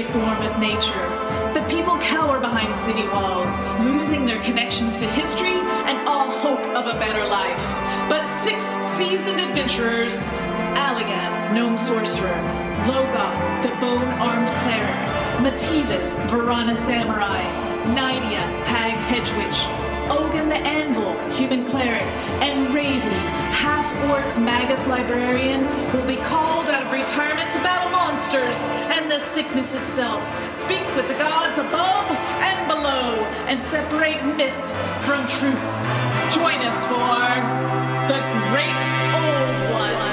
form of nature. The people cower behind city walls, losing their connections to history and all hope of a better life. But 6 seasoned adventurers, Allagan, gnome sorcerer, Logoth, the bone-armed cleric, Mativus, Varana samurai, Nydia, hag hedgewitch, Ogun the anvil, human cleric, and Ravy, half-orc magus librarian, will be called out of retirement to battle monsters and the sickness itself, speak with the gods above and below, and separate myth from truth. Join us for the Great Old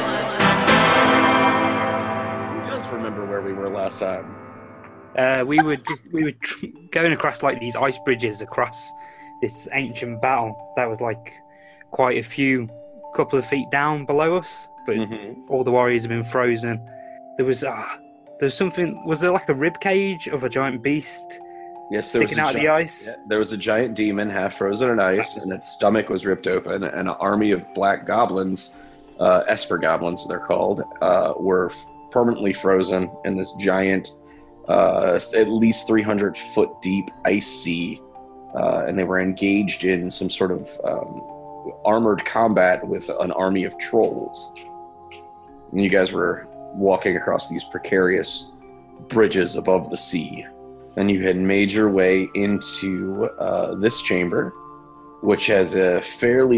Ones. Who does remember where we were last time? We were going across like these ice bridges across this ancient battle that was like quite a couple of feet down below us, but all the warriors have been frozen. There was something. Was there like a rib cage of a giant beast? Yes, there sticking out of the ice. Yeah, there was a giant demon half frozen in ice, and its stomach was ripped open, and an army of black goblins, Esper goblins they're called, were permanently frozen in this giant, at least 300 foot deep ice sea. And they were engaged in some sort of armored combat with an army of trolls. And you guys were walking across these precarious bridges above the sea. And you had made your way into this chamber, which has a fairly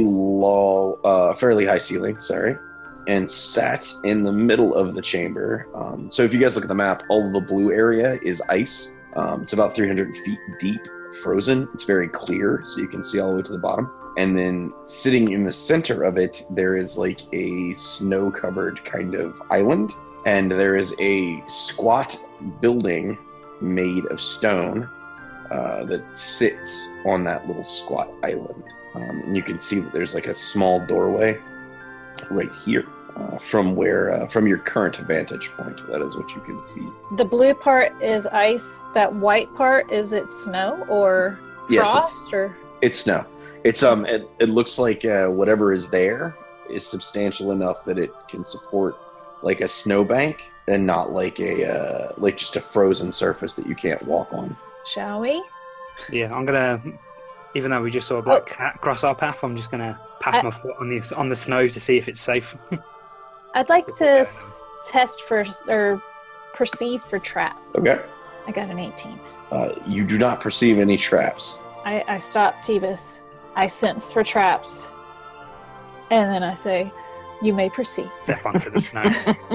high ceiling, and sat in the middle of the chamber. So if you guys look at the map, all of the blue area is ice. It's about 300 feet deep. Frozen. It's very clear, so you can see all the way to the bottom. And then sitting in the center of it, there is like a snow-covered kind of island, and there is a squat building made of stone that sits on that little squat island. And you can see that there's like a small doorway right here. From your current vantage point, that is what you can see. The blue part is ice. That white part, is it snow or frost? It's snow. It's it looks like whatever is there is substantial enough that it can support like a snowbank and not like a like just a frozen surface that you can't walk on. Shall we? Yeah, I'm gonna. Even though we just saw a black cat cross our path, I'm just gonna pat my foot on the snow to see if it's safe. I'd like to test for or perceive for trap. Okay. I got an 18. You do not perceive any traps. I stop Tevis. I sense for traps. And then I say, you may proceed. Step onto the snow.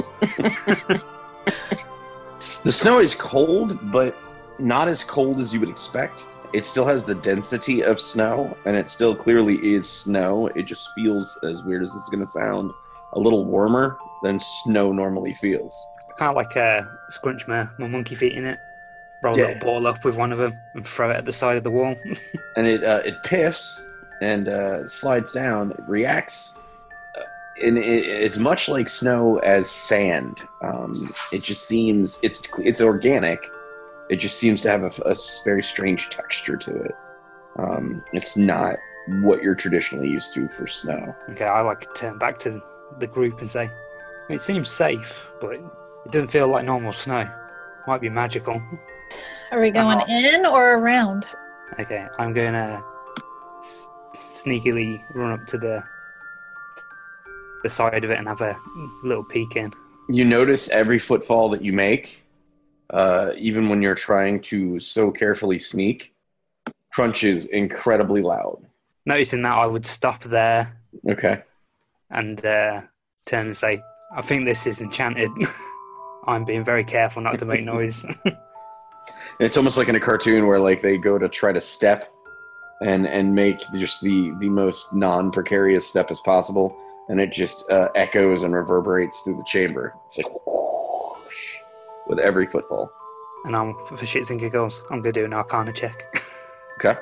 The snow is cold, but not as cold as you would expect. It still has the density of snow, and it still clearly is snow. It just feels, as weird as it's going to sound, a little warmer than snow normally feels. Kind of like scrunch my monkey feet in it, roll a little ball up with one of them, and throw it at the side of the wall. And it piffs and slides down. It reacts, and it's much like snow as sand. It just seems it's organic. It just seems to have a very strange texture to it. It's not what you're traditionally used to for snow. Okay, I like to turn back to the group and say, it seems safe, but it doesn't feel like normal snow. Might be magical. Are we going in or around? Okay, I'm going to sneakily run up to the side of it and have a little peek in. You notice every footfall that you make, even when you're trying to so carefully sneak, crunches incredibly loud. Noticing that, I would stop there. Okay. And turn and say, I think this is enchanted. I'm being very careful not to make noise. It's almost like in a cartoon where like they go to try to step and make just the most non-precarious step as possible, and it just echoes and reverberates through the chamber. It's like whoosh, with every footfall. And I'm, for shits and giggles, I'm going to do an Arcana check. Okay.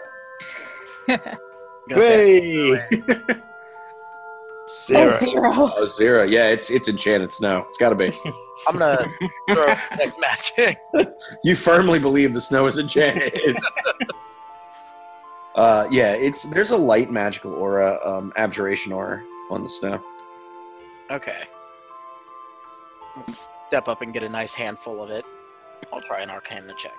Hey! Zero. Oh, 0. Yeah, it's enchanted snow. It's got to be. I'm gonna throw next magic. You firmly believe the snow is enchanted. There's a light magical aura, abjuration aura on the snow. Okay. Let's step up and get a nice handful of it. I'll try an Arcana check.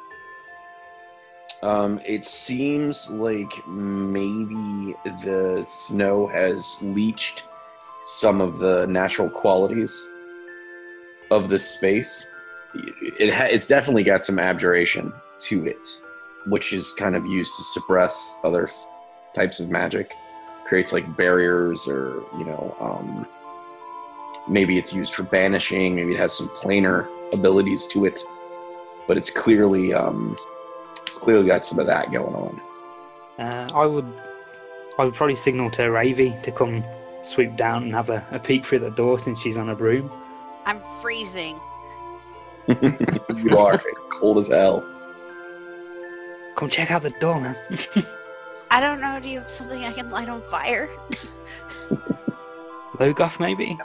It seems like maybe the snow has leached some of the natural qualities of this space. It's definitely got some abjuration to it, which is kind of used to suppress other types of magic. Creates like barriers, or maybe it's used for banishing. Maybe it has some planar abilities to it, but it's clearly got some of that going on. I would probably signal to Ravy to come sweep down and have a peek through the door since she's on a broom. I'm freezing. You are. It's cold as hell. Come check out the door, man. I don't know. Do you have something I can light on fire? Logoth, maybe?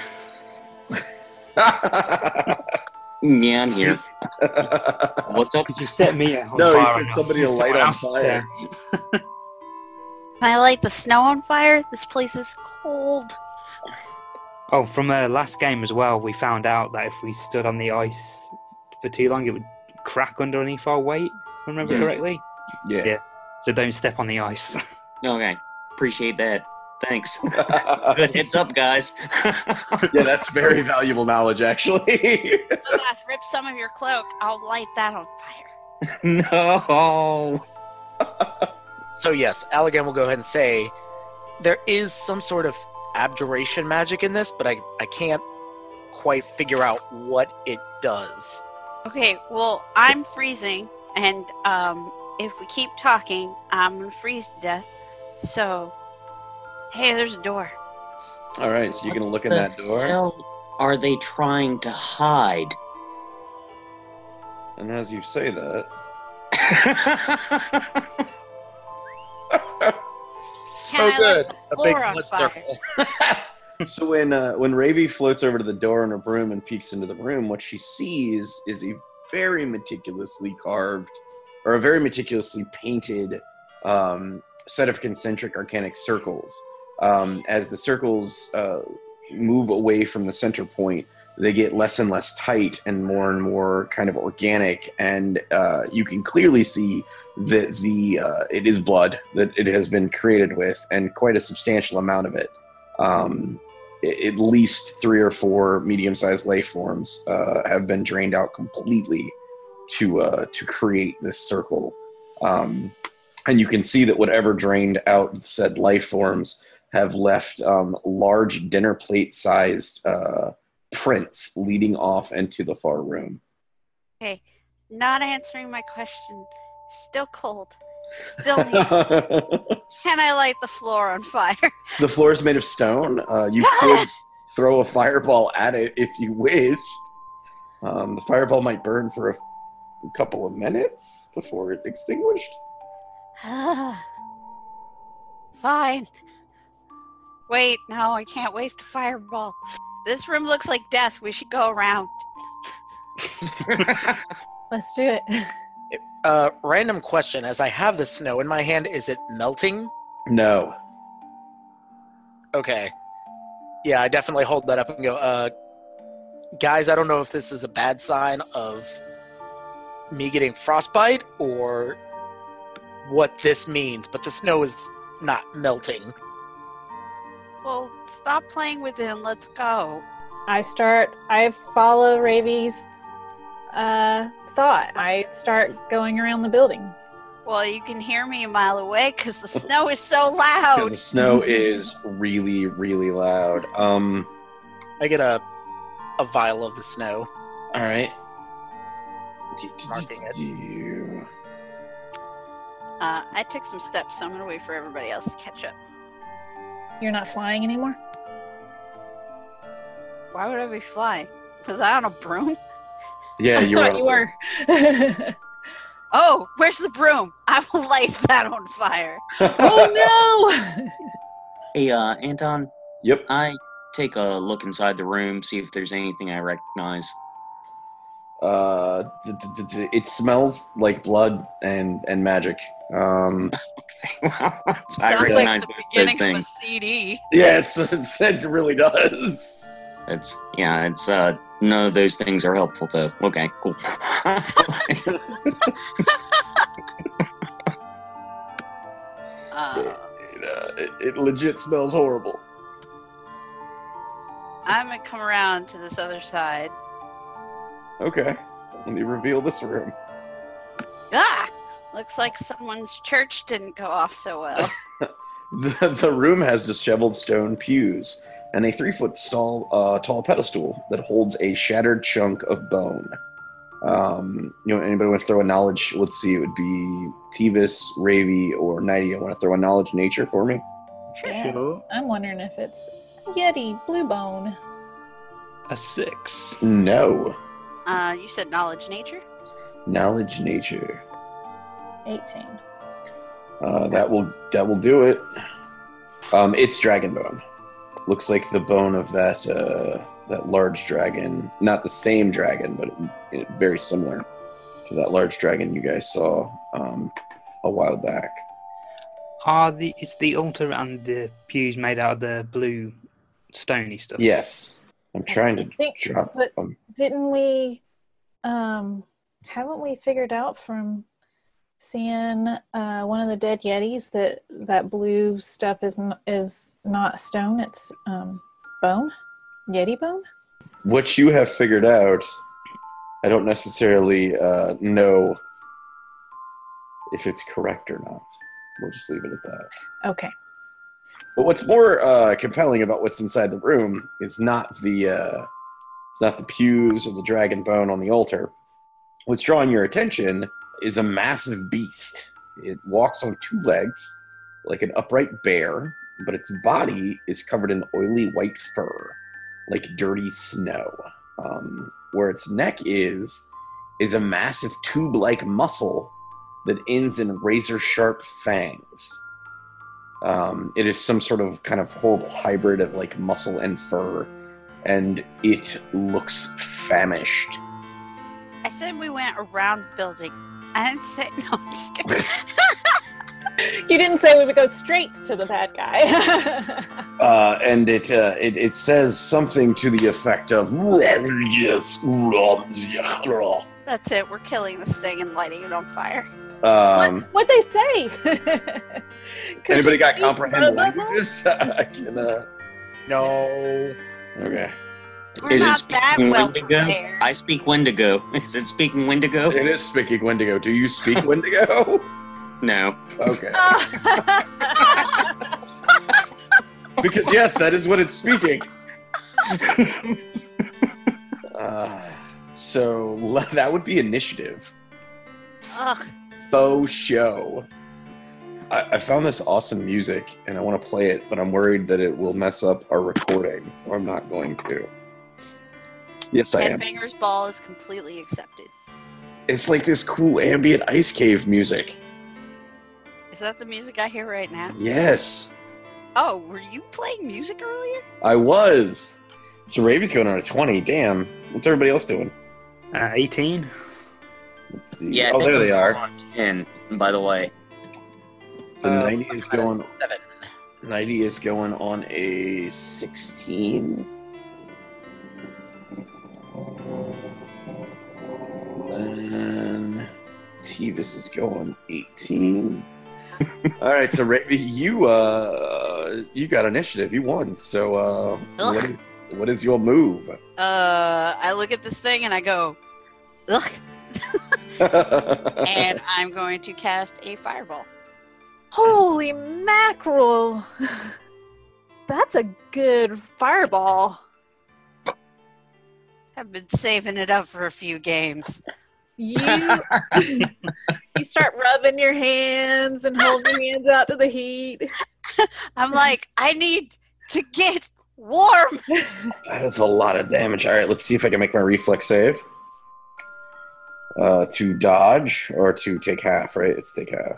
Yeah, I'm here. What's up? Could you set me on No, fire? he said somebody to light on fire. Can I light the snow on fire? This place is cold. Oh, from last game as well, we found out that if we stood on the ice for too long, it would crack underneath our weight, if I remember correctly. Yeah. So don't step on the ice. Okay, appreciate that. Thanks. Good heads up, guys. Yeah, that's very valuable knowledge, actually. Logoth, rip some of your cloak. I'll light that on fire. No. So yes, Allergan will go ahead and say there is some sort of abjuration magic in this, but I can't quite figure out what it does. Okay, well, I'm freezing, and if we keep talking, I'm gonna freeze to death. So, hey, there's a door. All right, so you're going to look in The that door. hell are they trying to hide? And as you say that... Can I light the A big floor on blood fire? circle. So when Ravy floats over to the door in her broom and peeks into the room, what she sees is a very meticulously carved, or a very meticulously painted set of concentric arcanic circles. As the circles move away from the center point, they get less and less tight and more kind of organic, and you can clearly see that it is blood that it has been created with, and quite a substantial amount of it. At least 3 or 4 medium-sized life forms have been drained out completely to create this circle. And you can see that whatever drained out said life forms have left large dinner plate-sized prints leading off into the far room. Okay, not answering my question. Still cold. Still need. Can I light the floor on fire? The floor is made of stone. You could throw a fireball at it if you wished. The fireball might burn for a couple of minutes before it extinguished. Fine. Wait, no, I can't waste a fireball. This room looks like death. We should go around. Let's do it. Random question. As I have the snow in my hand, is it melting? No. Okay. Yeah, I definitely hold that up and go, guys, I don't know if this is a bad sign of me getting frostbite or what this means, but the snow is not melting. Well, stop playing with it and let's go. I follow Ravy's thought. I start going around the building. Well, you can hear me a mile away because the snow is so 'Cause loud. the snow is really, really loud. I get a vial of the snow. All right. Marking it. I took some steps, so I'm going to wait for everybody else to catch up. You're not flying anymore? Why would I be flying? Was I on a broom? Yeah, you I were. thought you were. Oh, where's the broom? I will light that on fire. Oh no! Hey, Anton, Yep. I take a look inside the room, see if there's anything I recognize. It smells like blood and magic. Well, I Sounds like recognize the those beginning of a things. CD. Yeah, it really does. It's None of those things are helpful, though. Okay, cool. It legit smells horrible. I'm gonna come around to this other side. Okay. Let me reveal this room. Ah! Looks like someone's church didn't go off so well. The room has disheveled stone pews and a 3-foot tall pedestal that holds a shattered chunk of bone. Anybody want to throw a knowledge? Let's see, it would be Tevis, Ravy, or Nighty. Want to throw a knowledge nature for me? Yes. I'm wondering if it's Yeti, Blue Bone. A 6. No. You said knowledge nature? Knowledge nature. 18. That will do it. It's dragon bone. Looks like the bone of that large dragon. Not the same dragon, but very similar to that large dragon you guys saw a while back. Is the altar and the pews made out of the blue stony stuff? Yes. I'm trying to drop but them. didn't we haven't we figured out from seeing one of the dead yetis that blue stuff is not stone, it's bone? Yeti bone? What you have figured out, I don't necessarily know if it's correct or not. We'll just leave it at that. Okay. But what's more compelling about what's inside the room is not the pews or the dragon bone on the altar. What's drawing your attention is a massive beast. It walks on 2 legs, like an upright bear, but its body is covered in oily white fur, like dirty snow. Where its neck is a massive tube-like muscle that ends in razor-sharp fangs. It is some sort of kind of horrible hybrid of like muscle and fur, and it looks famished. I said we went around the building. I didn't say no. I'm just kidding. You didn't say we would go straight to the bad guy. And it says something to the effect of That's it. We're killing this thing and lighting it on fire. What'd they say? Anybody got comprehend languages? I can, No. Okay. We're Is it not that speaking well Wendigo? prepared. I speak Wendigo. Is it speaking Wendigo? It is speaking Wendigo. Do you speak Wendigo? No. Okay. Because yes, that is what it's speaking. So that would be initiative. Ugh. Faux show. I found this awesome music and I want to play it, but I'm worried that it will mess up our recording, so I'm not going to. Yes, I am. Headbanger's Ball is completely accepted. It's like this cool ambient ice cave music. Is that the music I hear right now? Yes, Oh, were you playing music earlier? I was. So Ravy's going on a 20. Damn. What's everybody else doing? 18. Let's see. Yeah. Oh, there they are. On 10, by the way. So 90 is going. 7. 90 is going on a 16. And Tevis is going 18. All right, so Ravy, you got initiative. You won. So what is your move? I look at this thing and I go, ugh. And I'm going to cast a fireball. Holy mackerel! That's a good fireball. I've been saving it up for a few games. You start rubbing your hands and holding your hands out to the heat. I'm like, I need to get warm. That is a lot of damage. All right, let's see if I can make my reflex save. To dodge or to take half, right? It's take half.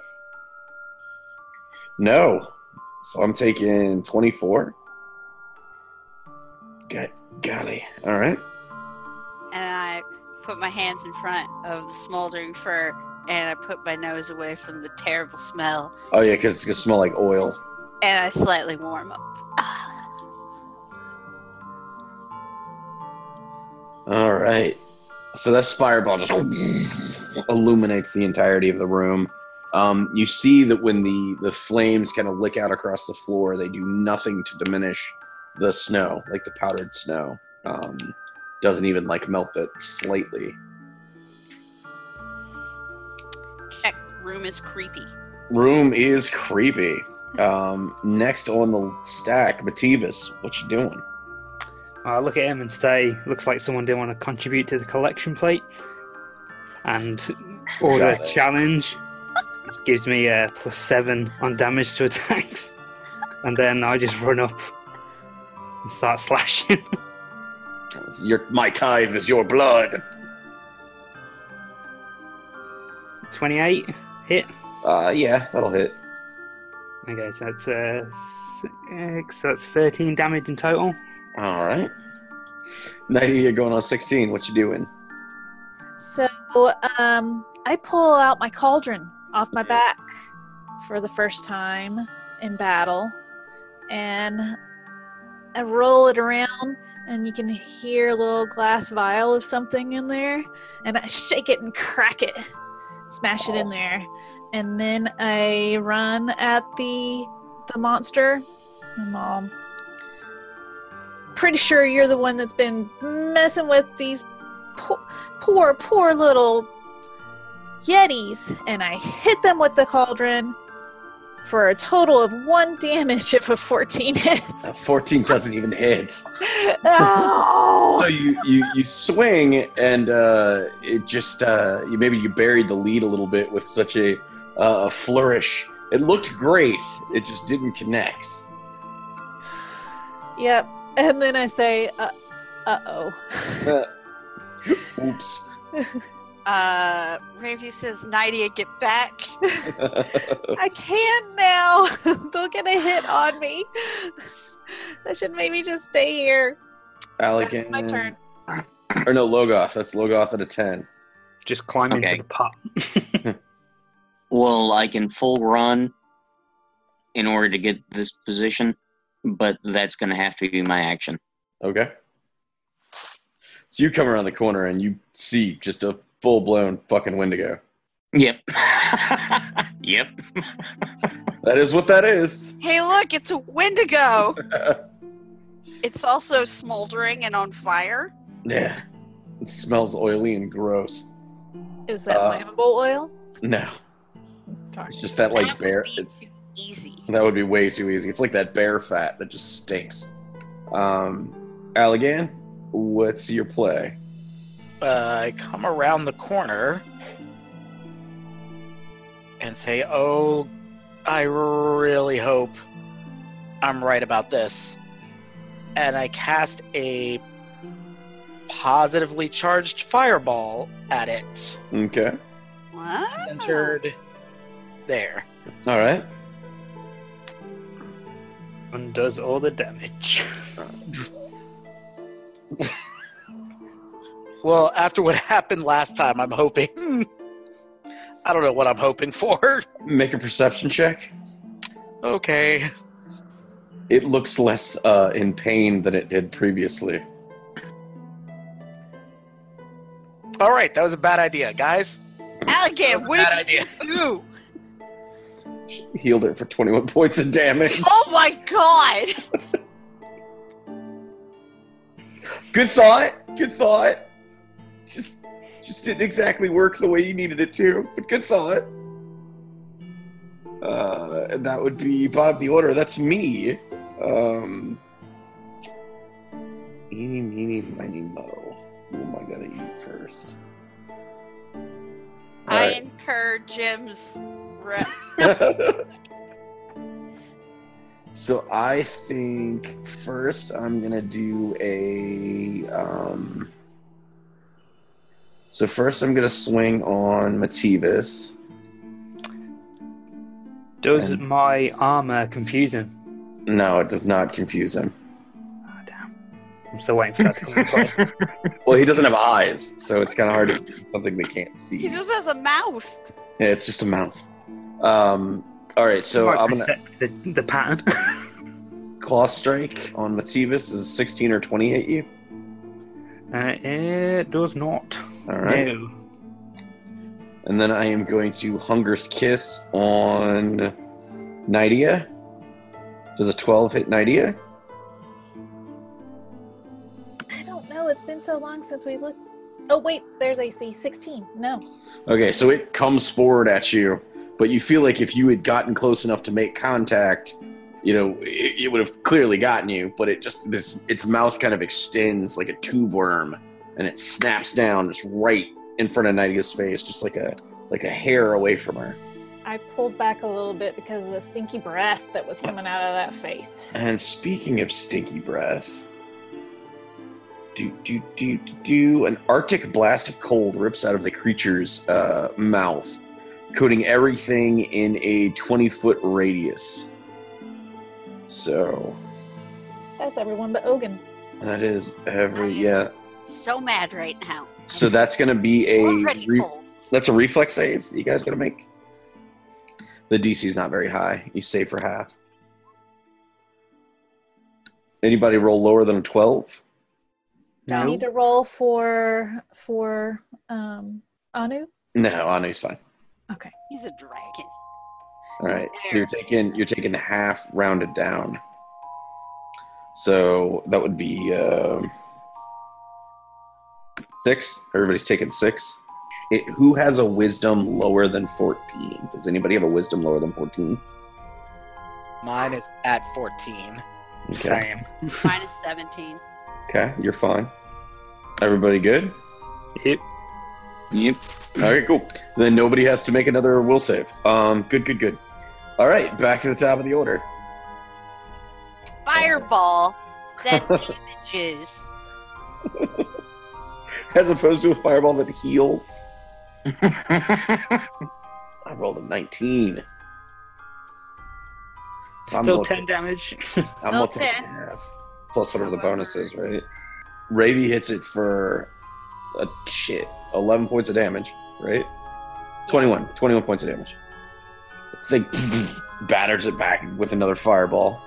No. So I'm taking 24. Golly. All right. And I put my hands in front of the smoldering fur and I put my nose away from the terrible smell. Oh, yeah, because it's going to smell like oil. And I slightly warm up. All right. So this fireball just illuminates the entirety of the room. You see that when the flames kind of lick out across the floor, they do nothing to diminish the snow, like the powdered snow. Doesn't even like melt it slightly. Check. Room is creepy. Room is creepy. Next on the stack, Mativus, what you doing? I look at him and say, looks like someone didn't want to contribute to the collection plate. And order a challenge. It gives me a +7 on damage to attacks. And then I just run up and start slashing. My tithe is your blood. 28 hit. Yeah, that'll hit. Okay, so that's 6, so that's 13 damage in total. All right. 90, you're going on 16. What you doing? So, I pull out my cauldron off my back for the first time in battle, and I roll it around, and you can hear a little glass vial of something in there, and I shake it and crack it, smash it in there, and then I run at the monster. And Mom, pretty sure you're the one that's been messing with these poor little yetis, and I hit them with the cauldron for a total of 1 damage if a 14 hits. 14 doesn't even hit. Oh! So you swing, and it just maybe you buried the lead a little bit with such a flourish. It looked great. It just didn't connect. Yep. And then I say, uh-oh. Oops. Ravy says, Nydia, get back. I can't now. They'll get a hit on me. That should maybe just stay here. Allegan. My turn. Or no, Logoth. That's Logoth at a 10. Just climb into the pot. Well, I can full run in order to get this position, but that's going to have to be my action. Okay. So you come around the corner and you see just a full-blown fucking Wendigo. Yep. Yep. That is what that is. Hey, look, it's a Wendigo. It's also smoldering and on fire. Yeah. It smells oily and gross. Is that flammable oil? No. Darn. It's just that like That bear. would be too easy. That would be way too easy. It's like that bear fat that just stinks. Allegan, what's your play? I come around the corner and say, oh, I really hope I'm right about this. And I cast a positively charged fireball at it. Okay. What? Centered there. All right. Undoes all the damage. Well, after what happened last time, I'm hoping. I don't know what I'm hoping for. Make a perception check. Okay. It looks less in pain than it did previously. All right, that was a bad idea, guys. Alligator, what Bad did you idea. do? Healed it for 21 points of damage. Oh my god! Good thought. Good thought. Just didn't exactly work the way you needed it to, but good thought. And that would be bottom of the order. That's me. Eeny, meeny, miny, mo. Who am I gonna eat first? I Alright. incur Jim's rep. So I think first I'm gonna do a. So first I'm gonna swing on Mativus. Does And- my armor confuse him? No, it does not confuse him. Oh, damn. I'm still waiting for that to come across. Well, he doesn't have eyes, so it's kind of hard to do something they can't see. He just has a mouth. Yeah, it's just a mouth. All right, so I'm gonna the pattern. claw strike on Mativus is 16 or 20 at you. It does not. All right. No. And then I am going to Hunger's Kiss on Nydia. Does a 12 hit Nydia? I don't know. It's been so long since we looked. Oh, wait. There's AC 16. No. Okay, so it comes forward at you, but you feel like if you had gotten close enough to make contact, it would have clearly gotten you, but its mouth kind of extends like a tube worm, and it snaps down just right in front of Nydia's face, just like a hair away from her. I pulled back a little bit because of the stinky breath that was coming out of that face. And speaking of stinky breath, an Arctic blast of cold rips out of the creature's mouth, coating everything in a 20-foot radius. So That's everyone but Ogun. that is So mad right now. So that's going to be Already cold. that's a reflex save you guys got to make. The DC is not very high. You save for half. Anybody roll lower than a 12? Do I need to roll for Anu? No, Anu's fine. Okay. He's a dragon. All right. So you're taking half rounded down. So that would be 6. Everybody's taking 6. Who has a wisdom lower than 14? Does anybody have a wisdom lower than 14? Mine is at 14. Okay. Same. Mine is 17. Okay, you're fine. Everybody good? Yep. Yep. All right, cool. Then nobody has to make another will save. Good. All right, back to the top of the order. Fireball that damages. As opposed to a fireball that heals. I rolled a 19. Still 10 damage. I'm Still gonna take 10. half. Plus whatever the bonus is, right? Ravy hits it for 11 points of damage, right? 21 points of damage. The thing batters it back with another fireball.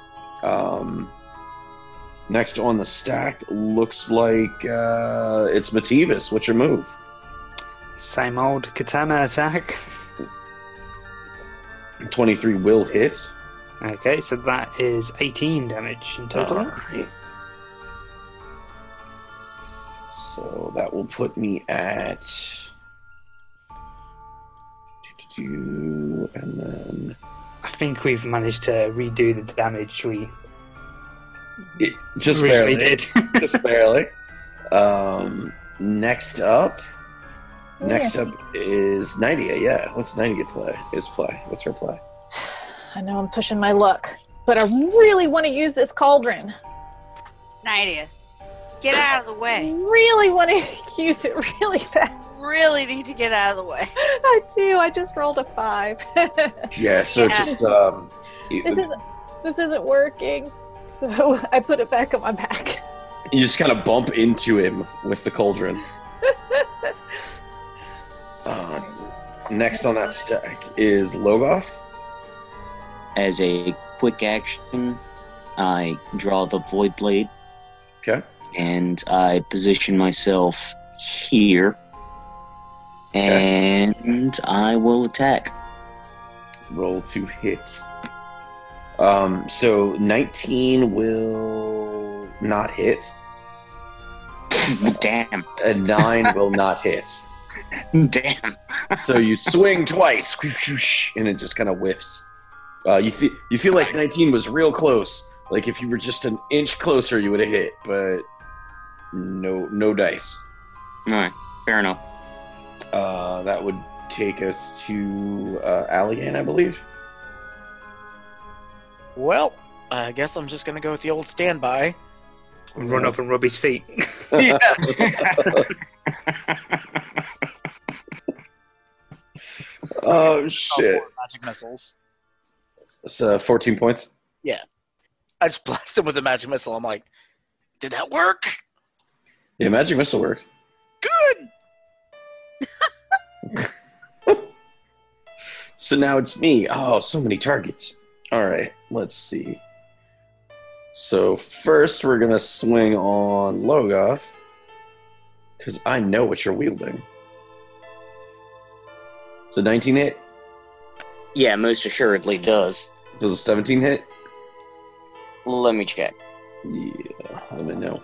Next on the stack looks like it's Mativus. What's your move? Same old katana attack. 23 will hit. Okay, so that is 18 damage in total. Alright. So that will put me at... And then... I think we've managed to redo the damage we just originally barely. did. Just barely. Next up is Nydia. Yeah, what's Nydia play? What's her play? I know I'm pushing my luck, but I really want to use this cauldron. Nydia, get out of the way. Really want to use it really bad. Really need to get out of the way. I do. I just rolled a 5. Yeah, so Yeah. just This isn't working. So I put it back on my back. you just kind of bump into him with the cauldron. Next on that stack is Logoth. As a quick action, I draw the Void Blade Okay. and I position myself here. And I will attack. Roll to hit. So 19 will not hit. Damn. A 9 will not hit. Damn. So you swing twice, and it just kind of whiffs. You feel like 19 was real close. Like if you were just an inch closer, you would have hit, but no dice. All right. Fair enough. That would take us to Allegan, I believe. Well, I guess I'm just gonna go with the old standby. Run up and rub his feet. Yeah. Oh shit! Magic missiles. So 14 points. I just blast him with a magic missile. I'm like, did that work? Yeah, magic missile worked. Good. So now it's me. Oh, so many targets. All right, let's see. So first we're going to swing on Logoth. Because I know what you're wielding. So 19 hit? Yeah, most assuredly does. Does a 17 hit? Let me check. Yeah, let me know.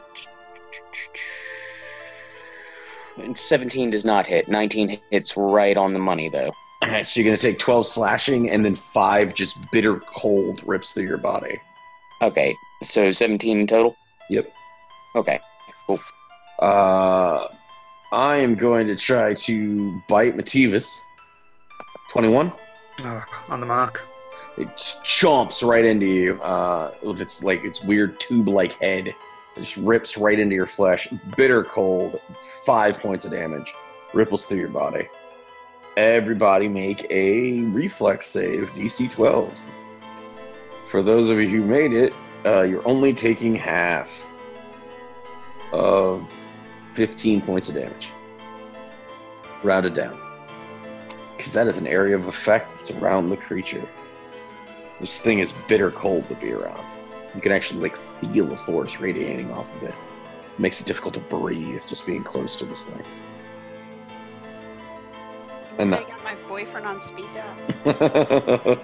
17 does not hit. 19 hits right on the money, though. Alright, so you're going to take 12 slashing, and then 5 just bitter cold rips through your body. Okay, so 17 in total? Yep. Okay, cool. I am going to try to bite Mativus. 21. On the mark. It just chomps right into you with its weird tube-like head. It just rips right into your flesh. Bitter cold. 5 points of damage. Ripples through your body. Everybody make a reflex save, DC 12. For those of you who made it, you're only taking half of 15 points of damage. Rounded down. Because that is an area of effect that's around the creature. This thing is bitter cold to be around. You can actually feel the force radiating off of it. It makes it difficult to breathe just being close to this thing. And I got my boyfriend on speed dial.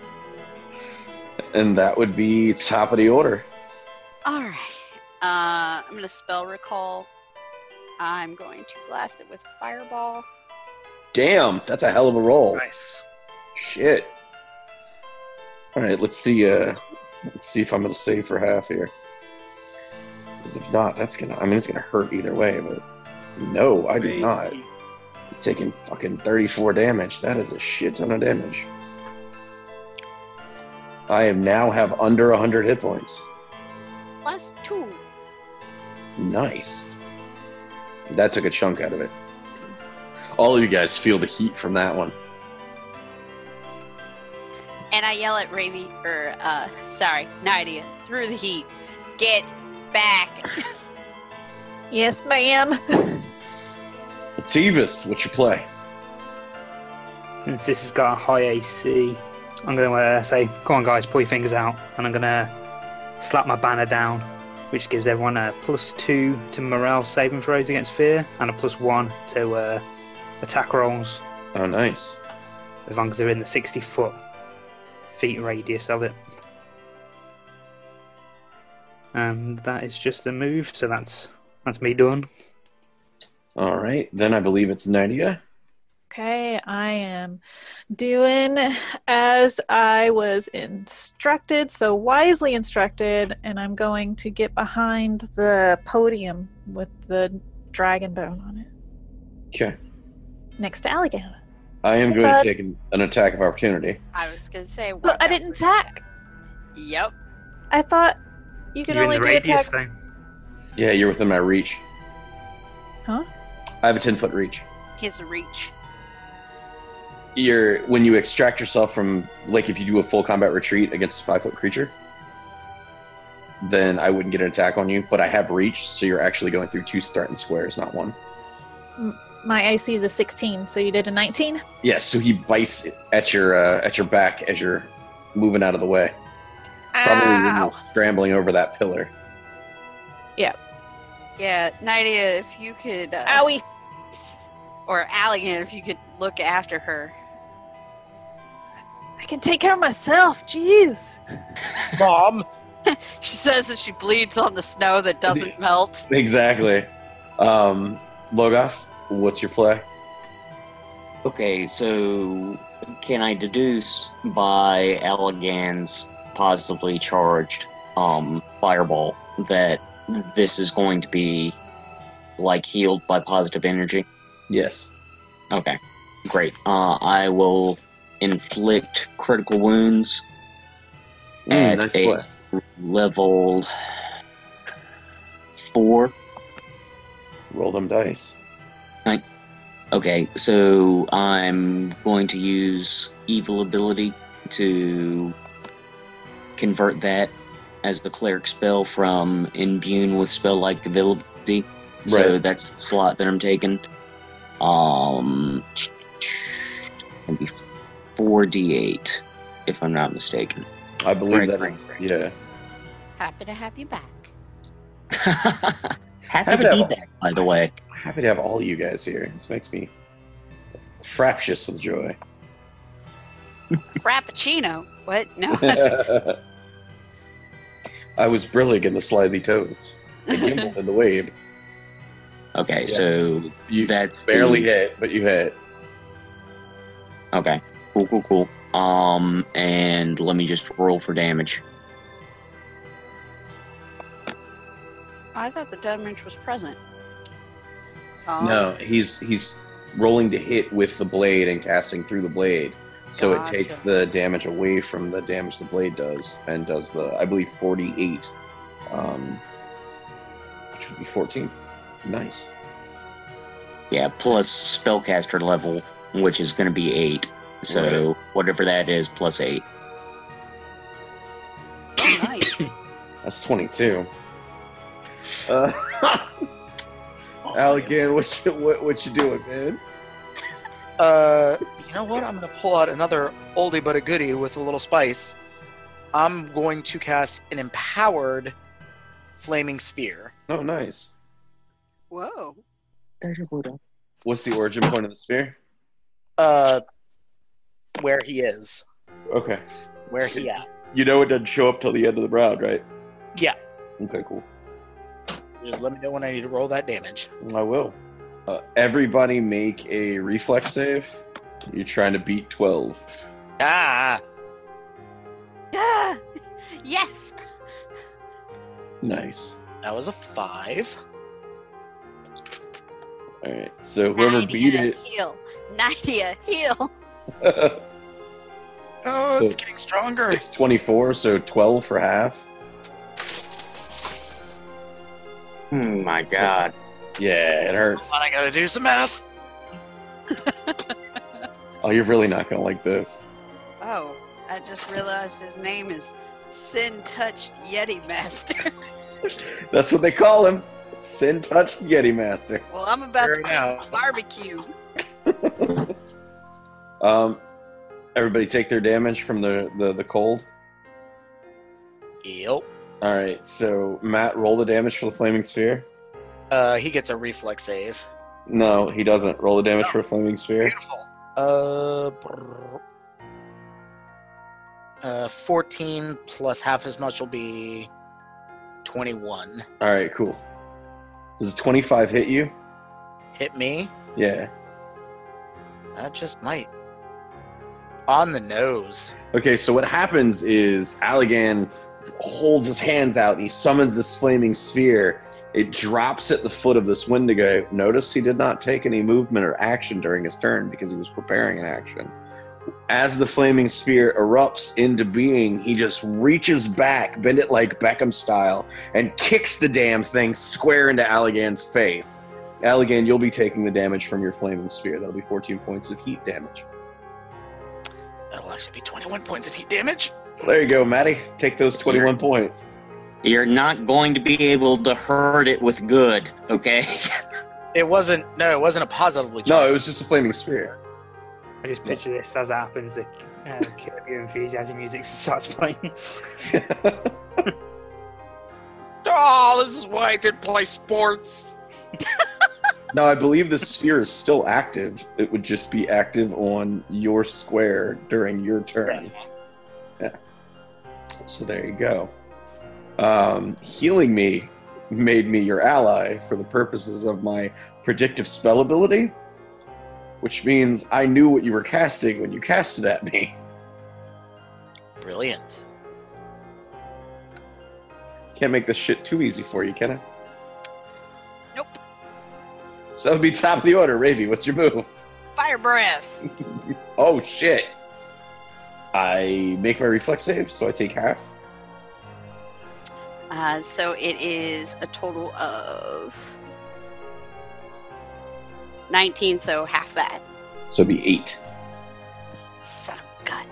And that would be top of the order. All right. I'm going to spell recall. I'm going to blast it with fireball. Damn, that's a hell of a roll. Nice. Shit. All right, let's see if I'm gonna save for half here. Because if not, it's gonna hurt either way. But no, I do not. I'm taking fucking 34 damage. That is a shit ton of damage. I now have under 100 hit points. +2. Nice. That took a chunk out of it. All of you guys feel the heat from that one. And I yell at Nydia, through the heat. Get back. Yes, ma'am. Mativus, what's your play? Since this has got a high AC, I'm going to say, come on guys, pull your fingers out. And I'm going to slap my banner down, which gives everyone a +2 to morale saving throws against fear, and a +1 to attack rolls. Oh, nice. As long as they're in the 60 feet radius of it. And that is just a move, so that's me done. All right, then I believe it's Nydia. Okay, I am doing as I was instructed, so wisely instructed, and I'm going to get behind the podium with the dragon bone on it. Okay. Next to Allegan. I am going to take an attack of opportunity. I was going to say... But I didn't attack. Yep. I thought you could You're only in the do radius attacks. thing. Yeah, you're within my reach. Huh? I have a 10-foot reach. He has a reach. When you extract yourself from, if you do a full combat retreat against a 5-foot creature, then I wouldn't get an attack on you, but I have reach, so you're actually going through 2 threatened squares, not 1. My AC is a 16, so you did a 19? Yes, so he bites at your back as you're moving out of the way. Probably when you're scrambling over that pillar. Yeah, Nydia, if you could... Owie! Or Allegan, if you could look after her. I can take care of myself, jeez! Mom. She says that she bleeds on the snow that doesn't melt. Exactly. Logos, what's your play? Okay, so can I deduce by Allegan's positively charged fireball that this is going to be healed by positive energy? Yes. Okay, great. I will inflict critical wounds at nice a play. level 4. Roll them dice. Okay, so I'm going to use evil ability to convert that as the cleric spell from imbued with spell-like ability. So Right. that's the slot that I'm taking. Maybe 4d8, if I'm not mistaken. I believe Right, that is. right. Yeah. Happy to have you back. Happy to be back, by the way. happy to have all you guys here. This makes me fraptious with joy. Frappuccino. What? No. I was brillig in the slithy toads. I gimbled in the wave. Okay, Yeah. so You that's barely hit, but you hit. Okay, cool. And let me just roll for damage. I thought the damage was present. No, he's rolling to hit with the blade and casting through the blade. So Gotcha. it takes the damage away from the damage the blade does, and does the, I believe, 48, which would be 14. Nice. Yeah, plus spellcaster level, which is going to be 8. So whatever that is, plus 8. Oh, nice. That's 22. Allegan, what you doing, man? You know what? I'm gonna pull out another oldie but a goodie with a little spice. I'm going to cast an empowered flaming spear. Oh, nice. Whoa. What's the origin point of the spear? Where he is. Okay. Where he at? You know it doesn't show up till the end of the round, right? Yeah. Okay, cool. Just let me know when I need to roll that damage. I will. Everybody make a reflex save. You're trying to beat 12. Ah! Ah, yes. Nice. That was a 5. All right. So whoever beat Nadia, it. heal. Nadia, heal. Oh, it's getting stronger. It's 24, so 12 for half. My God. Yeah, it hurts. I gotta do some math. Oh, you're really not gonna like this. Oh, I just realized his name is Sin Touched Yeti Master. That's what they call him. Sin touched Yeti Master. Well, I'm about Fair to enough. barbecue. Everybody take their damage from the cold. Yep. All right, so Matt, roll the damage for the flaming sphere. He gets a reflex save. No, he doesn't. Roll the damage for a flaming sphere. Beautiful. 14 plus half as much will be 21. All right, cool. Does 25 hit you? Hit me? Yeah. That just might. On the nose. Okay, so what happens is Allegan holds his hands out and he summons this flaming sphere. It drops at the foot of this Wendigo. Notice he did not take any movement or action during his turn because he was preparing an action. As the flaming sphere erupts into being, he just reaches back, bend it like Beckham style, and kicks the damn thing square into Allegan's face. Allegan, you'll be taking the damage from your flaming sphere. That'll be 14 points of heat damage. That'll actually be 21 points of heat damage. There you go, Maddie. Take those 21 points. You're not going to be able to hurt it with good, okay? It wasn't a positively No, charged. it was just a flaming sphere. I just picture this as it happens. The Curb Your Enthusiasm music starts playing. Oh, this is why I didn't play sports. No, I believe the sphere is still active. It would just be active on your square during your turn. Yeah. So there you go. Healing me made me your ally for the purposes of my predictive spell ability, which means I knew what you were casting when you cast it at me. Brilliant. Can't make this shit too easy for you, can I? Nope. So that would be top of the order. Ravi, what's your move? Fire breath. Oh, shit. I make my reflex save, so I take half. So it is a total of 19, so half that. So it'd be 8. Son of a gun.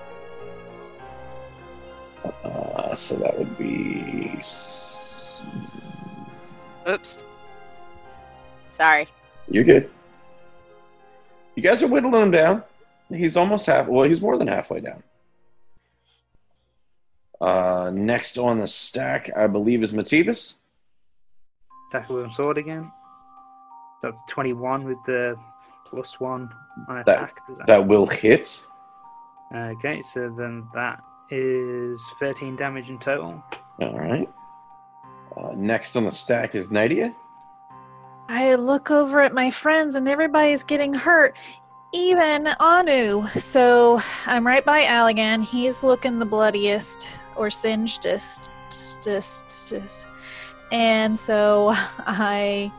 So that would be... Oops. Sorry. You're good. You guys are whittling him down. He's almost half... Well, he's more than halfway down. Next on the stack, I believe, is Matibus. Tackle with sword again. That's 21 with the +1 on That- attack. Does That will hit. Okay, so then that is 13 damage in total. All right. Next on the stack is Nydia. I look over at my friends and everybody's getting hurt, even Anu. So I'm right by Allegan. He's looking the bloodiest or singedest. And so I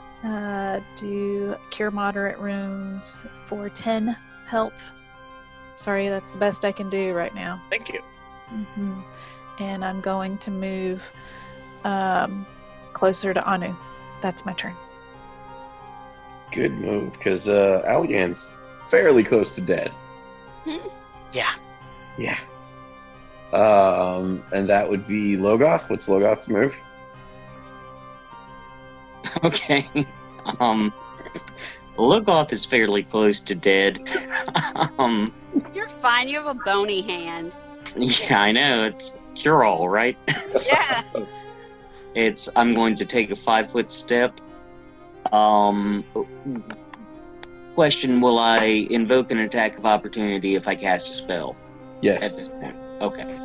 do Cure Moderate Wounds for 10 health. Sorry, that's the best I can do right now. Thank you. Hmm. And I'm going to move closer to Anu. That's my turn. Good move, because Allegan's fairly close to dead. Yeah. Yeah. And that would be Logoth. What's Logoth's move? Okay. Logoth is fairly close to dead. You're fine. You have a bony hand. Yeah, I know. It's cure-all, right? Yeah. I'm going to take a 5-foot step. Question, will I invoke an attack of opportunity if I cast a spell at Yes. this point? Okay.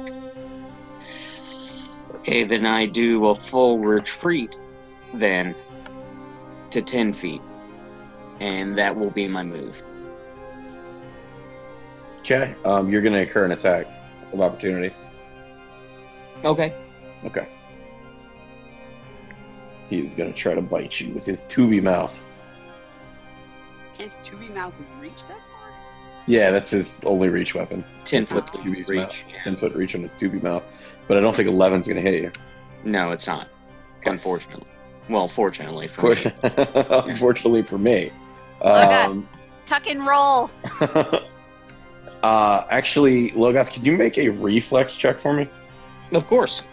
Okay, then I do a full retreat then to 10 feet. And that will be my move. Okay. You're going to incur an attack of opportunity. Okay. Okay. He's going to try to bite you with his tubey mouth. Can his tubby mouth reach that far? Yeah, that's his only reach weapon. 10-foot Tubey's reach. mouth. Yeah. 10-foot reach on his tubey mouth. But I don't think 11's going to hit you. No, it's not. Unfortunately. Well, fortunately for me. Unfortunately for me. God. Tuck and roll. Actually, Logoth, could you make a reflex check for me? Of course.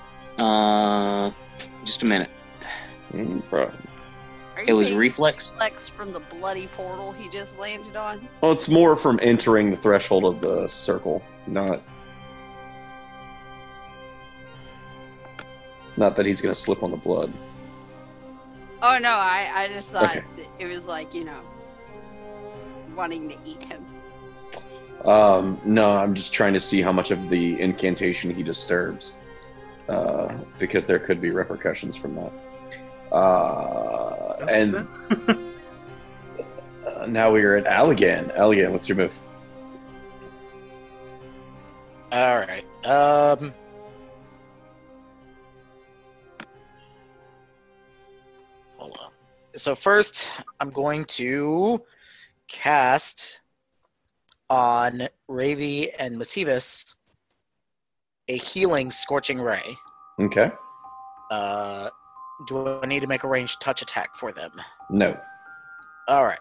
Just a minute. Are It you was being reflex? reflex from the bloody portal he just landed on? Well, it's more from entering the threshold of the circle, not that he's going to slip on the blood. Oh no, I just thought Okay. it was like, wanting to eat him. No, I'm just trying to see how much of the incantation he disturbs, because there could be repercussions from that. And now we are at Allegan. Allegan, what's your move? All right. Hold on. So first, I'm going to cast on Ravi and Motivus a healing Scorching Ray. Okay. Do I need to make a ranged touch attack for them? No. All right.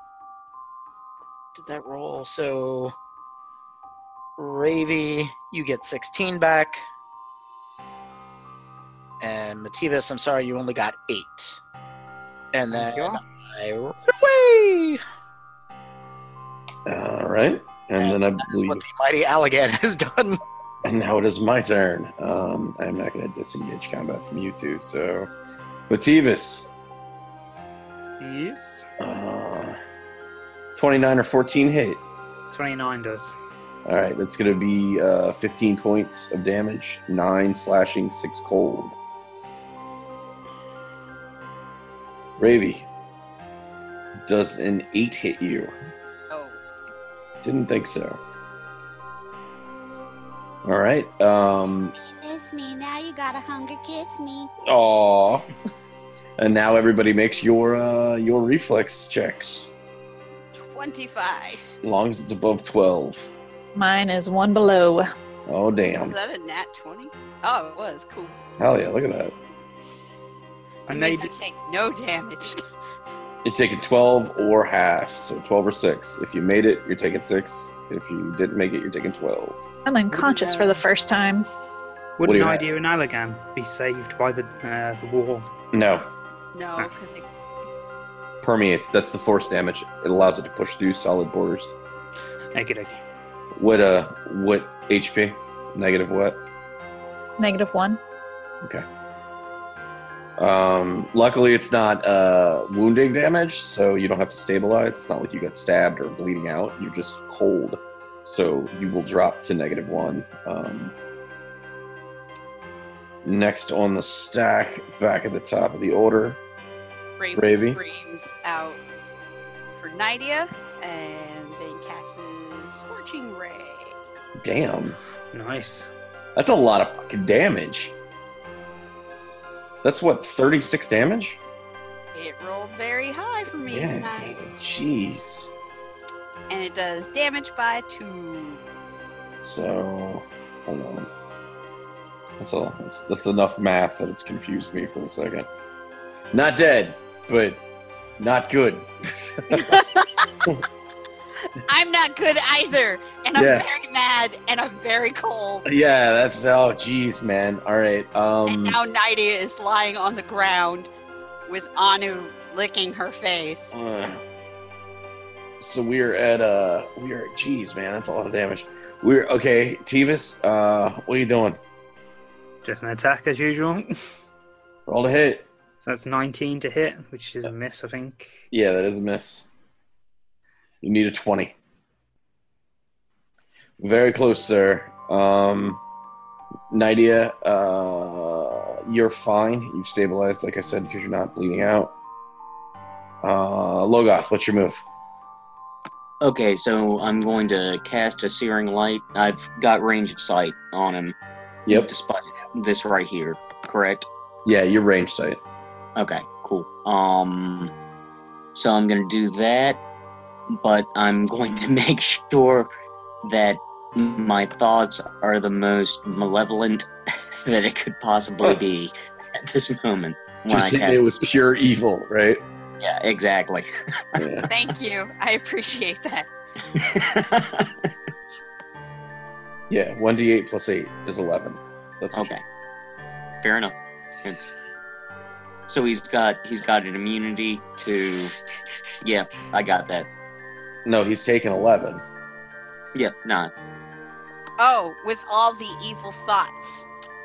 Did that roll? So, Ravi, you get 16 back. And Motivus, I'm sorry, you only got 8. And then I run away. All right. And then I That is believe, what the mighty Allegan has done. and now it is my turn. I'm not going to disengage combat from you two. So, Motivus, Yes. 29 or 14 hit. 29 does. All right, that's going to be 15 points of damage, 9 slashing, 6 cold. Ravi, does an 8 hit you? Oh. Didn't think so. All right. Miss me. Now you gotta hunger kiss me. Aw. And now everybody makes your reflex checks, 25. as long as it's above 12. Mine is one below. Oh Was damn! that a nat 20? Oh, it was. Cool. Hell yeah! Look at that. I I know you made to take no damage. You're taking 12 or half, so 12 or 6. If you made it, you're taking 6. If you didn't make it, you're taking 12. I'm unconscious for the first time. What do Wouldn't you have? Idea and Allegan be saved by the wall? No, No, because it permeates. That's the force damage. It allows it to push through solid borders. Okay. What HP? Negative what? -1. Okay. Luckily, it's not wounding damage, so you don't have to stabilize. It's not like you get stabbed or bleeding out. You're just cold, so you will drop to -1. Next on the stack, back at the top of the order, Bravey screams out for Nydia and then casts Scorching Ray. Damn. Nice. That's a lot of fucking damage. That's what, 36 damage? It rolled very high for me tonight. Jeez. And it does damage by 2. So, hold on. That's enough math that it's confused me for a second. Not dead, but not good. I'm not good either, and I'm very mad, and I'm very cold. Yeah, that's jeez, man. All right. And now Nydia is lying on the ground with Anu licking her face. So we're at jeez, man, that's a lot of damage. We're okay, Tevis. What are you doing? Just an attack as usual. Roll to hit. So that's 19 to hit, which is a miss, I think. Yeah, that is a miss. You need a 20. Very close, sir. Nydia, you're fine. You've stabilized, like I said, because you're not bleeding out. Logoth, what's your move? Okay, so I'm going to cast a Searing Light. I've got range of sight on him. Yep. Despite this right here, correct? Yeah, your range sight. Okay, cool. So I'm going to do that, but I'm going to make sure that my thoughts are the most malevolent that it could possibly be at this moment. Just hit it with pure evil, right? Yeah, exactly. Yeah. Thank you. I appreciate that. Yeah, 1d8 plus 8 is 11. That's okay. Fair enough. So he's got an immunity to. Yeah, I got that. No, he's taken 11. Yep, not. Oh, with all the evil thoughts.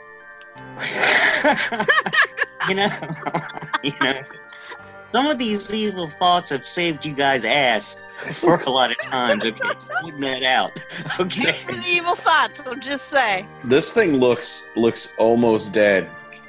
you know, some of these evil thoughts have saved you guys ass for a lot of times. Okay, pointing that out. Okay. Thanks for the evil thoughts. I'm just saying. This thing looks almost dead.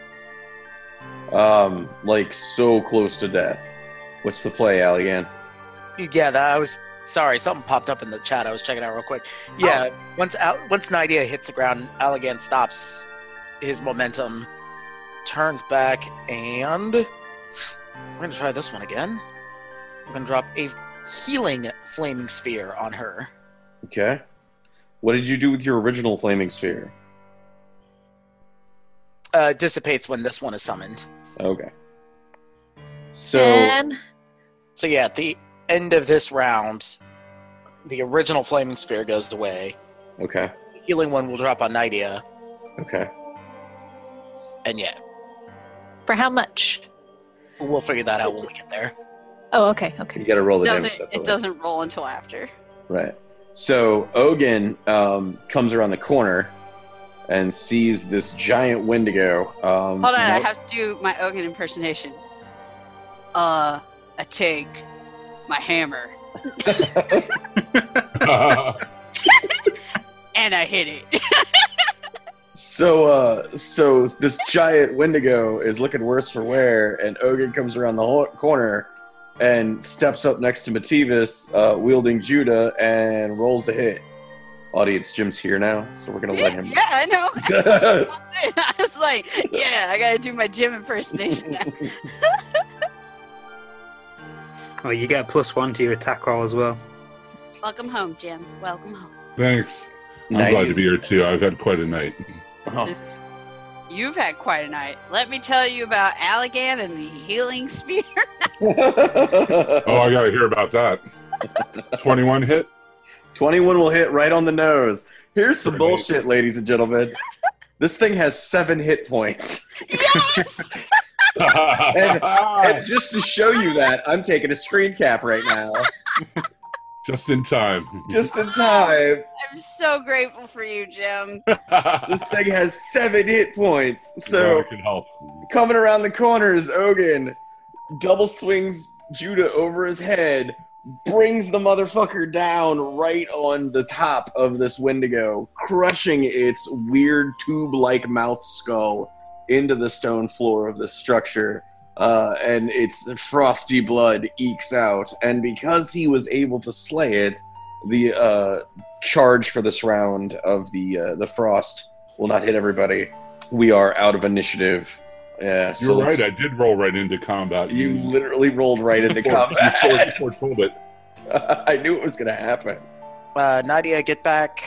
Like so close to death. What's the play, Allegan? Yeah, I was sorry. Something popped up in the chat. I was checking out real quick. Yeah, once Nydia hits the ground, Allegan stops his momentum, turns back, and we're gonna try this one again. We're gonna drop a healing flaming sphere on her. Okay. What did you do with your original flaming sphere? Dissipates when this one is summoned. Okay. So yeah, at the end of this round, the original flaming sphere goes away. Okay. The healing one will drop on Nydia. Okay. And yeah. For how much? We'll figure that out when we get there. Oh, okay. You got to roll the damage. It doesn't roll until after. Right. So Ogun comes around the corner and sees this giant Wendigo. Hold on, I have to do my Ogun impersonation. I take my hammer and I hit it. So this giant Wendigo is looking worse for wear, and Ogun comes around the corner and steps up next to Mativis, wielding Judah, and rolls the hit. Audience, Jim's here now, so we're gonna let him. Yeah, I know. I was like, yeah, I gotta do my Jim impersonation now. Oh, you get a +1 to your attack roll as well. Welcome home, Jim. Welcome home. Thanks. I'm glad to be here too. I've had quite a night. Oh. You've had quite a night. Let me tell you about Allegan and the healing spear. Oh, I gotta hear about that. 21 hit? 21 will hit right on the nose. Here's some bullshit, ladies and gentlemen. This thing has 7 hit points. Yes! and just to show you that, I'm taking a screen cap right now. Just in time. Just in time. I I'm so grateful for you, Jim. This thing has 7 hit points. So That can help. coming around the corner is Ogun. Double swings Judah over his head, brings the motherfucker down right on the top of this Wendigo, crushing its weird tube-like mouth skull into the stone floor of this structure. And its frosty blood ekes out. And because he was able to slay it, the charge for this round of the frost will not hit everybody. We are out of initiative. Yeah, You're right. I did roll right into combat. You literally rolled right into combat. You foretold it. I knew it was going to happen. Nadia, get back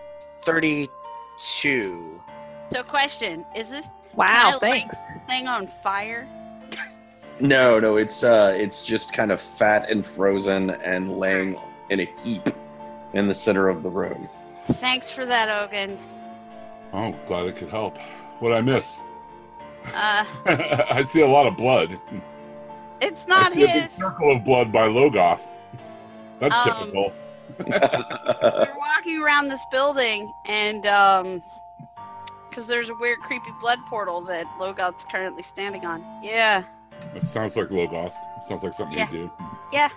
32. So, question: is this Wow, kinda like thanks. thing on fire? No, it's just kind of fat and frozen and laying in a heap in the center of the room. Thanks for that, Ogun. Oh, glad it could help. What'd I miss? Uh, I see a lot of blood. it's I not see a his. big circle of blood by Logos. That's Um, typical. We're walking around this building, and because there's a weird, creepy blood portal that Logot's currently standing on. Yeah, It sounds like Logos. It sounds like something Yeah. you do. yeah.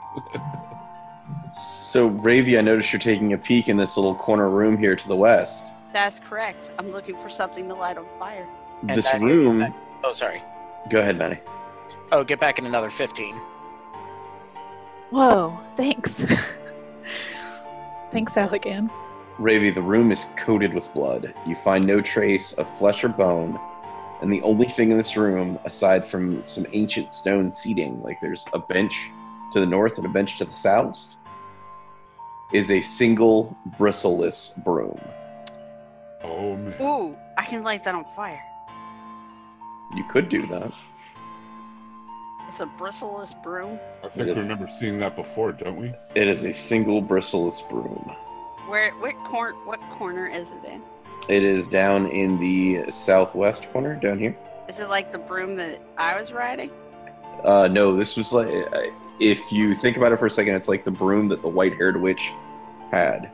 So, Ravi, I noticed you're taking a peek in this little corner room here to the west. That's correct. I'm looking for something to light on fire. And This that- room... Oh, sorry. Go ahead, Manny. Oh, get back in another 15. Whoa, thanks. Thanks, Allegan. Ravi, the room is coated with blood. You find no trace of flesh or bone, and the only thing in this room, aside from some ancient stone seating, like there's a bench to the north and a bench to the south, is a single bristleless broom. Oh, man. Ooh, I can light that on fire. You could do that. It's a bristleless broom. I think It we is. remember seeing that before, don't we? It is a single bristleless broom. What corner is it in? It is down in the southwest corner, down here. Is it like the broom that I was riding? No, this was like, if you think about it for a second, it's like the broom that the white-haired witch had.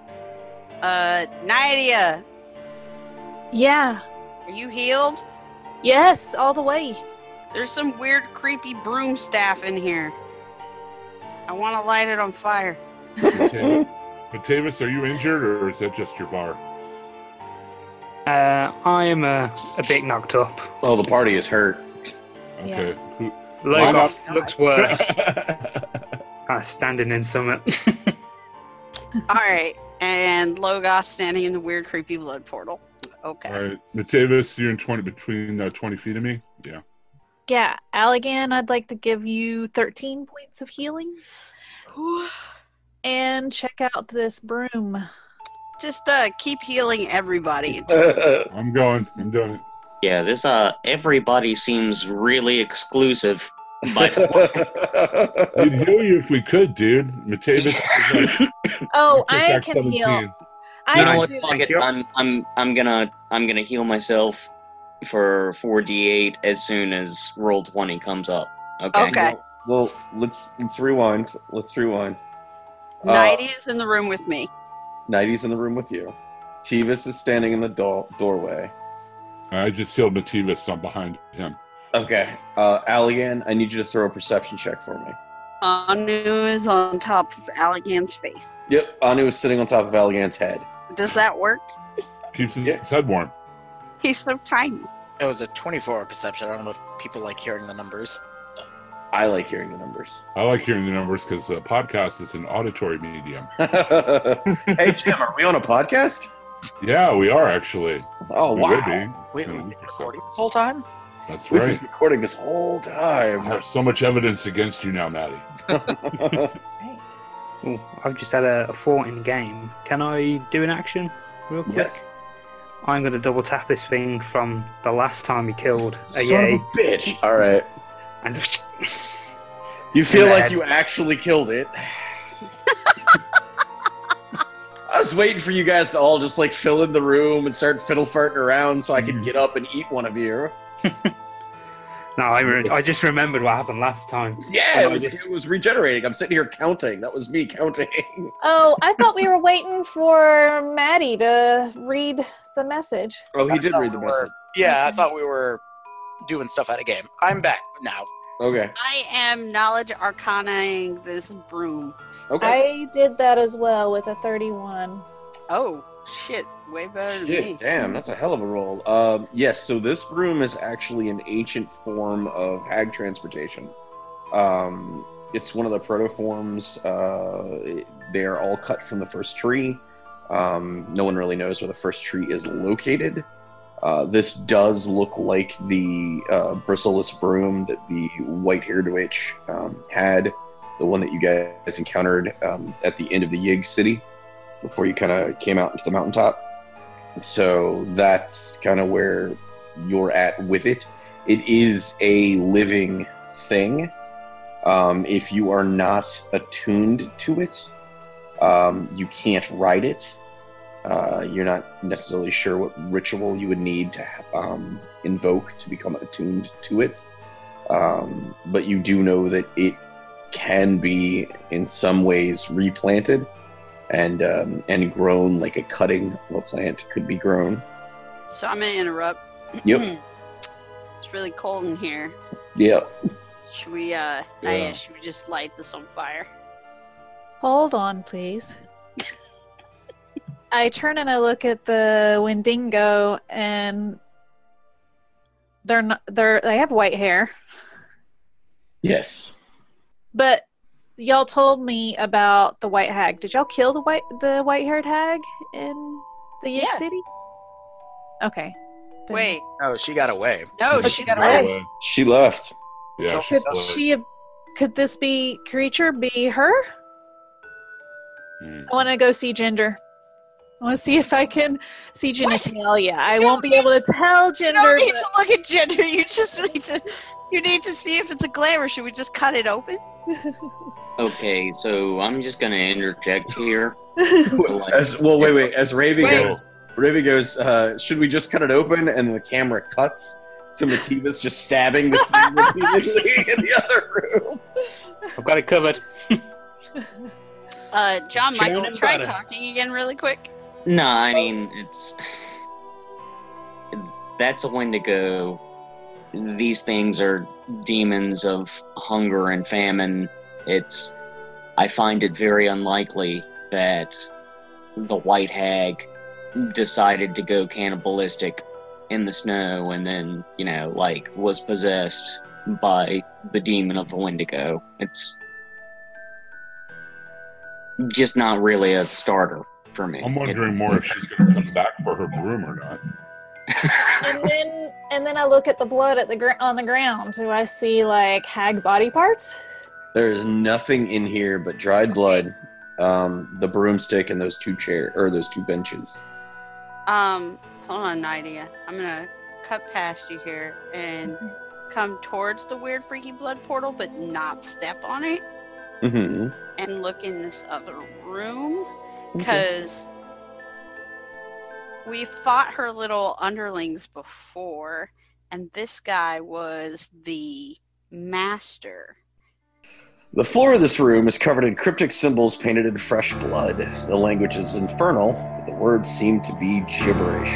Nadia, Yeah. are you healed? Yes, all the way. There's some weird, creepy broom staff in here. I want to light it on fire. Matavis, are you injured, or is that just your bar? I am a bit knocked up. Oh, the party is hurt. Okay. Who- Logos not? looks worse. Kind of standing in summit. All right, and Logos standing in the weird, creepy blood portal. Okay. All right, Matavis, you're in between 20 feet of me. Yeah. Yeah, Allegan, I'd like to give you 13 points of healing. And check out this broom. Just keep healing everybody. I'm doing it. Yeah, this everybody seems really exclusive. By the way. We'd heal you if we could, dude. Matavis. Oh, take I back can 17. heal. I You know can what? do Fuck that. it. you. I'm gonna heal myself for 4d8 as soon as roll 20 comes up. Okay. Okay. Well, let's rewind. Let's rewind. Nighty is in the room with me. Nighty's in the room with you. Tevis is standing in the doorway. I just healed Matavis, so I'm behind him. Okay. Allegan, I need you to throw a perception check for me. Anu is on top of Allegan's face. Yep. Anu is sitting on top of Allegan's head. Does that work? Keeps his, Yeah. his head warm. He's so tiny. It was a 24 perception. I don't know if people like hearing the numbers. I like hearing the numbers. I like hearing the numbers because the podcast is an auditory medium. Hey, Jim, are we on a podcast? Yeah, we are actually. Oh, We wow. would be. Wait, in a we've week been or so. recording this whole time? That's We've been right. recording this whole I time. have so much evidence against you now, Maddie. Right. Ooh, I've just had a 4 in game. Can I do an action real quick? Yes. I'm going to double tap this thing from the last time we killed a Son yay. of a bitch. All right. And You feel In the like head. you actually killed it. I was waiting for you guys to all just like fill in the room and start fiddle farting around so I could get up and eat one of you. No, I just remembered what happened last time. Yeah, it was regenerating. I'm sitting here counting. That was me counting. Oh, I thought we were waiting for Maddie to read the message. Oh, he did read the message. Yeah, I thought we were doing stuff out of game. I'm back now. Okay. I am knowledge arcanaing this broom. Okay. I did that as well with a 31. Oh, shit. Way better than me. Damn, that's a hell of a roll. Yes, so this broom is actually an ancient form of hag transportation. It's one of the protoforms. They are all cut from the first tree. No one really knows where the first tree is located. This does look like the bristleless broom that the white-haired witch had, the one that you guys encountered at the end of the Yig city before you kind of came out into the mountaintop. So that's kind of where you're at with it. It is a living thing. If you are not attuned to it, you can't ride it. You're not necessarily sure what ritual you would need to invoke to become attuned to it. But you do know that it can be, in some ways, replanted and grown like a cutting of a plant could be grown. So I'm going to interrupt. Yep. It's really cold in here. Yep. Should we, should we just light this on fire? Hold on, please. I turn and I look at the Wendigo, and they have white hair. Yes. But y'all told me about the white hag. Did y'all kill the white-haired hag in the Yig City? Okay. Then- Wait. No, she got away. No, she got away. She left. Yeah. Could this creature be her? I want to go see Ginger. I want to see if I can see genitalia. I won't be able to tell Ginger. You don't need to look at Ginger. You just need to see if it's a glamour. Should we just cut it open? Okay, so I'm just gonna interject here. As Ravi goes, should we just cut it open? And the camera cuts to Mativus just stabbing the scene repeatedly in the other room. I've got it covered. John Michael, try talking again really quick. No, I mean, that's a Wendigo. These things are demons of hunger and famine. I find it very unlikely that the white hag decided to go cannibalistic in the snow and then, was possessed by the demon of the Wendigo. It's just not really a starter for me. I'm wondering more if she's going to come back for her broom or not. and then I look at the blood on the ground. Do I see hag body parts? There is nothing in here but dried blood, the broomstick, and those two benches. Hold on, Nydia. I'm gonna cut past you here and come towards the weird, freaky blood portal, but not step on it. Mm-hmm. And look in this other room, because we fought her little underlings before, and this guy was the master. The floor of this room is covered in cryptic symbols painted in fresh blood. The language is infernal, but the words seem to be gibberish.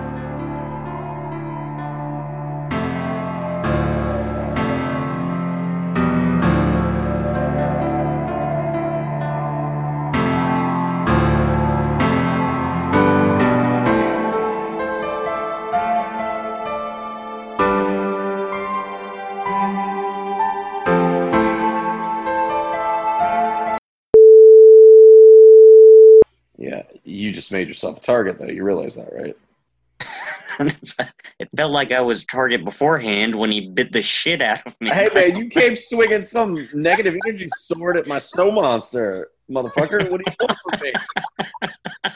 You just made yourself a target, though. You realize that, right? It felt like I was target beforehand when he bit the shit out of me. Hey, man, you came swinging some negative energy sword at my snow monster, motherfucker. What do you want from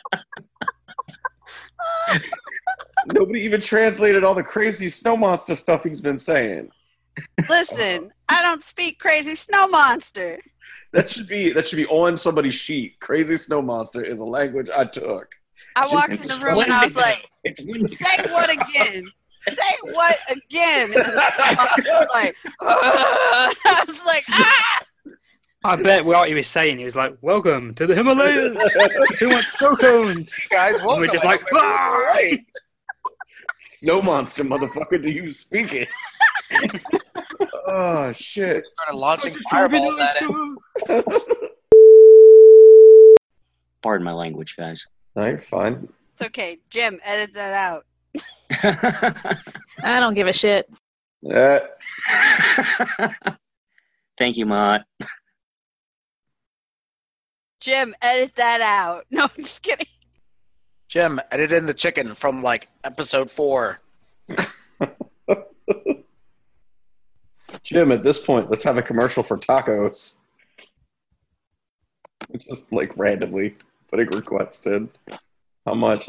me? Nobody even translated all the crazy snow monster stuff he's been saying. Listen, I don't speak crazy snow monster. That should be on somebody's sheet. Crazy snow monster is a language I took. I walked in the room and I was like, say what again? Say what again? I was like, ah! I bet what he was saying, he was like, welcome to the Himalayas. Who wants snow cones? Guys, And we're just like, ah! Snow monster, motherfucker, do you speak it? Oh, shit. Started launching fireballs at him. Pardon my language, guys. All right, fine. It's okay. Jim, edit that out. I don't give a shit. Thank you, Mott. Jim, edit that out. No, I'm just kidding. Jim, edit in the chicken from like episode 4. Jim, at this point, let's have a commercial for tacos. Just like randomly putting requests in. How much?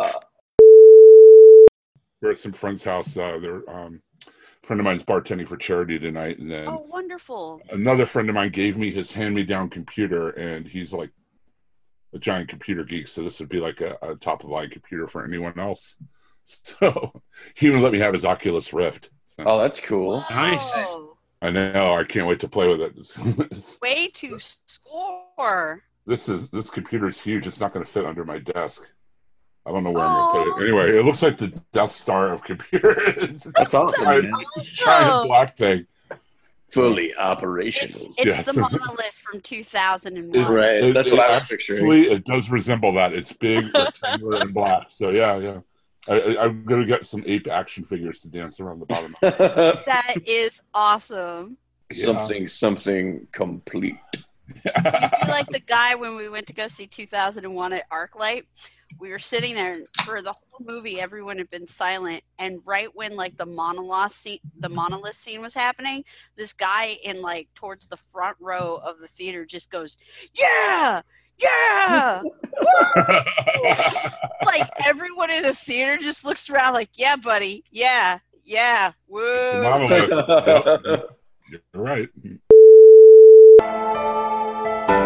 We're at some friend's house. They're a friend of mine's bartending for charity tonight, and then Oh, wonderful. another friend of mine gave me his hand-me-down computer, and he's like a giant computer geek, so this would be like a top-of-the-line computer for anyone else. So he would let me have his Oculus Rift. So, Oh, that's cool. Nice. Oh, I know. I can't wait to play with it. way to score. This computer is huge. It's not going to fit under my desk. I don't know where I'm going to put it. Anyway, it looks like the Death Star of computers. That's awesome, man. Giant black thing. Fully operational. It's Yes. the monolith from 2001. Right, that's what I was Actually, picturing. it does resemble that. It's big, rectangular, and black. So yeah. I'm going to get some ape action figures to dance around the bottom. That is awesome. Something complete. You'd be like the guy when we went to go see 2001 at ArcLight. We were sitting there and for the whole movie. Everyone had been silent, and right when like the monolith scene was happening, this guy in like towards the front row of the theater just goes, "Yeah, yeah!" Like everyone in the theater just looks around like, "Yeah, buddy, yeah, woo." Monolith. Yep. You're right.